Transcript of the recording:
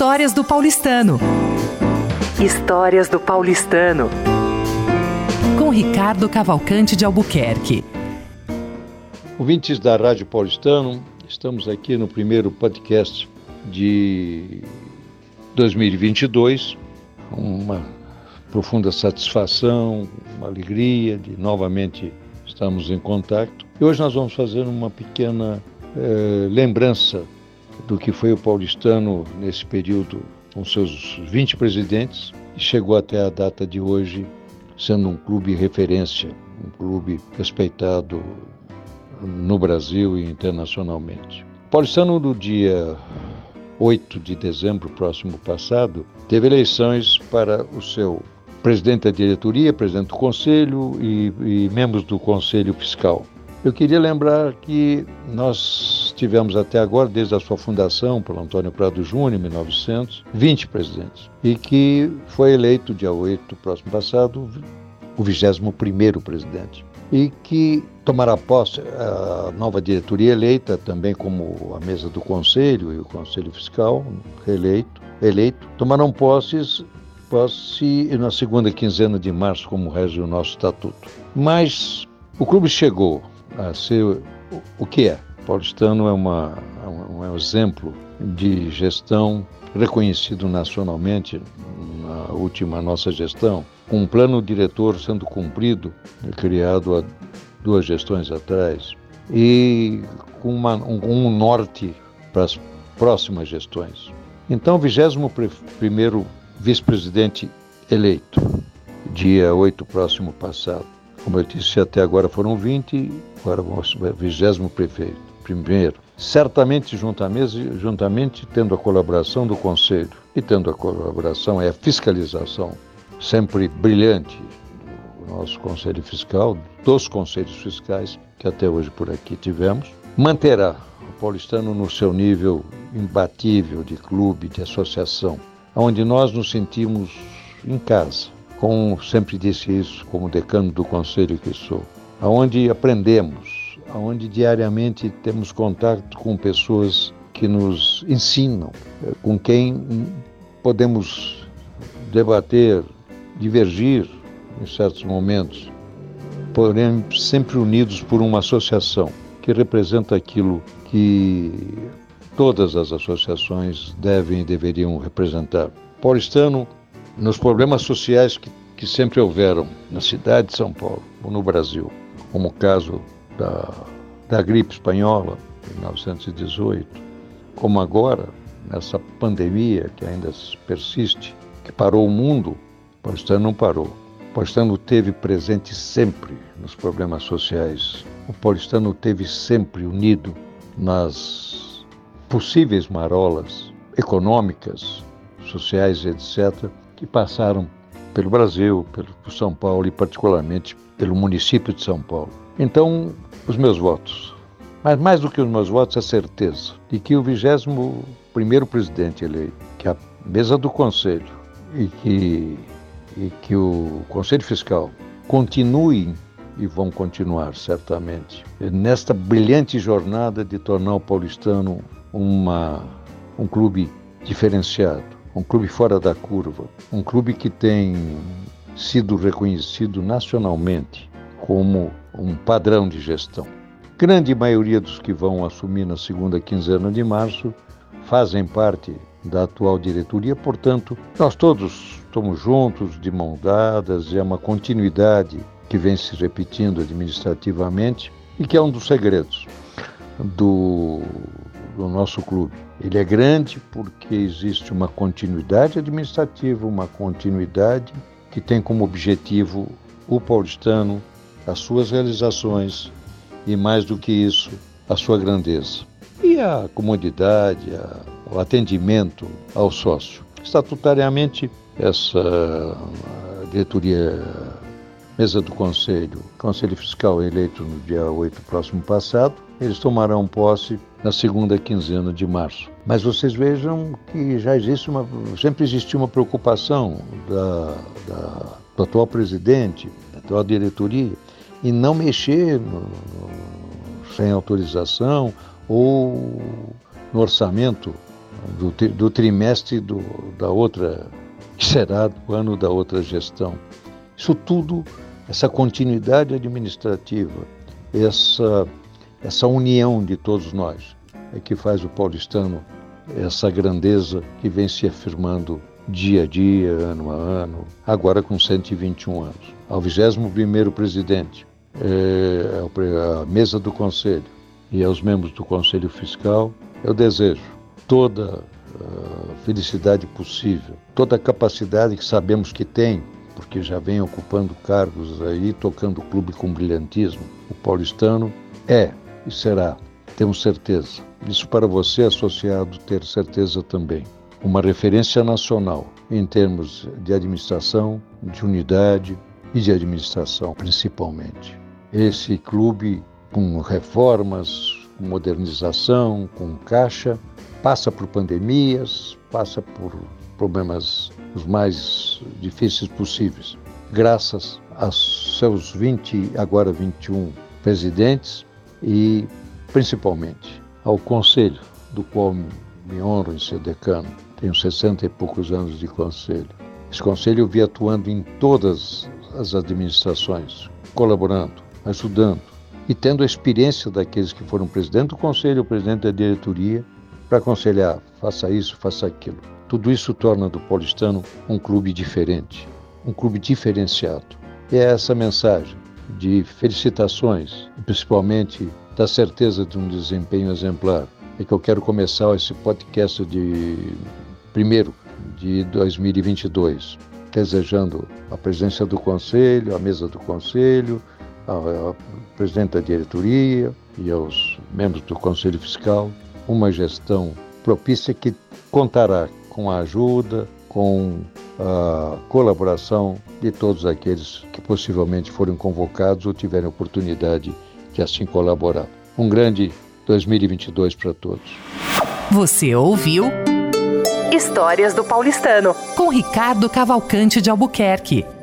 Histórias do Paulistano. Histórias do Paulistano. Com Ricardo Cavalcante de Albuquerque. Ouvintes da Rádio Paulistano, estamos aqui no primeiro podcast de 2022. Uma profunda satisfação, uma alegria de novamente estarmos em contato. E hoje nós vamos fazer uma pequena lembrança do que foi o paulistano nesse período, com seus 20 presidentes, e chegou até a data de hoje sendo um clube referência, um clube respeitado no Brasil e internacionalmente. O paulistano, no dia 8 de dezembro próximo passado, teve eleições para o seu presidente da diretoria, presidente do conselho e membros do conselho fiscal. Eu queria lembrar que nós tivemos até agora, desde a sua fundação, pelo Antônio Prado Júnior, em 1900, 20 presidentes, e que foi eleito, dia 8 próximo passado, o 21º presidente, e que tomará posse a nova diretoria eleita, também como a mesa do conselho e o conselho fiscal eleito, tomarão posse na segunda quinzena de março, como rege o nosso estatuto. Mas o clube chegou a ser o que é. O paulistano é um exemplo de gestão reconhecido nacionalmente na última nossa gestão, com um plano diretor sendo cumprido, criado há 2 gestões atrás, e com um norte para as próximas gestões. Então, o 21º vice-presidente eleito, dia 8 próximo passado. Como eu disse, até agora foram 20, agora vamos ver o 20º prefeito. Primeiro, certamente juntamente tendo a colaboração do Conselho e tendo a colaboração e a fiscalização sempre brilhante do nosso Conselho Fiscal, dos Conselhos Fiscais que até hoje por aqui tivemos, manterá o paulistano no seu nível imbatível de clube, de associação, onde nós nos sentimos em casa. Como sempre disse isso, como decano do conselho que sou, aonde aprendemos, aonde diariamente temos contato com pessoas que nos ensinam, com quem podemos debater, divergir em certos momentos, porém sempre unidos por uma associação que representa aquilo que todas as associações devem e deveriam representar. Paulistano, nos problemas sociais que sempre houveram na cidade de São Paulo ou no Brasil, como o caso da gripe espanhola, em 1918, como agora, nessa pandemia que ainda persiste, que parou o mundo, o paulistano não parou. O paulistano esteve presente sempre nos problemas sociais. O paulistano esteve sempre unido nas possíveis marolas econômicas, sociais, etc., que passaram pelo Brasil, pelo São Paulo e particularmente pelo município de São Paulo. Então, os meus votos, mas mais do que os meus votos, a certeza de que o 21º presidente eleito, que a mesa do Conselho e que o Conselho Fiscal continuem e vão continuar certamente nesta brilhante jornada de tornar o paulistano um clube diferenciado, um clube fora da curva, um clube que tem sido reconhecido nacionalmente como um padrão de gestão. Grande maioria dos que vão assumir na segunda quinzena de março fazem parte da atual diretoria, portanto, nós todos estamos juntos, de mão dadas, e é uma continuidade que vem se repetindo administrativamente e que é um dos segredos do nosso clube. Ele é grande porque existe uma continuidade administrativa, uma continuidade que tem como objetivo o paulistano, as suas realizações e, mais do que isso, a sua grandeza. E a comodidade, o atendimento ao sócio. Estatutariamente, essa diretoria, mesa do Conselho Fiscal eleito no dia 8 próximo passado, eles tomarão posse na segunda quinzena de março. Mas vocês vejam que sempre existiu uma preocupação do atual presidente, da atual diretoria, em não mexer sem autorização ou no orçamento do trimestre da outra, que será do ano da outra gestão. Isso tudo, essa continuidade administrativa, essa união de todos nós, é que faz o paulistano essa grandeza que vem se afirmando dia a dia, ano a ano, agora com 121 anos. Ao 21º presidente, a mesa do Conselho e aos membros do Conselho Fiscal, eu desejo toda a felicidade possível, toda a capacidade que sabemos que tem, porque já vem ocupando cargos aí, tocando o clube com brilhantismo. O paulistano é e será, temos certeza. Isso para você, associado, ter certeza também. Uma referência nacional em termos de administração, de unidade e de administração, principalmente. Esse clube, com reformas, com modernização, com caixa, passa por pandemias, passa por problemas os mais difíceis possíveis. Graças aos seus 20, agora 21 presidentes e, principalmente, ao Conselho, do qual me honro em ser decano. Tenho 60 e poucos anos de Conselho. Esse Conselho eu vi atuando em todas as administrações, colaborando, ajudando e tendo a experiência daqueles que foram presidente do Conselho, o presidente da diretoria, para aconselhar, faça isso, faça aquilo. Tudo isso torna do paulistano um clube diferente, um clube diferenciado. E é essa mensagem de felicitações, e principalmente da certeza de um desempenho exemplar, é que eu quero começar esse podcast de 1º de 2022, desejando a presença do Conselho, a mesa do Conselho, a presidente da diretoria e aos membros do Conselho Fiscal, uma gestão propícia que contará com a ajuda, com a colaboração de todos aqueles que possivelmente forem convocados ou tiverem oportunidade de assim colaborar. Um grande 2022 para todos. Você ouviu Histórias do Paulistano, com Ricardo Cavalcante de Albuquerque.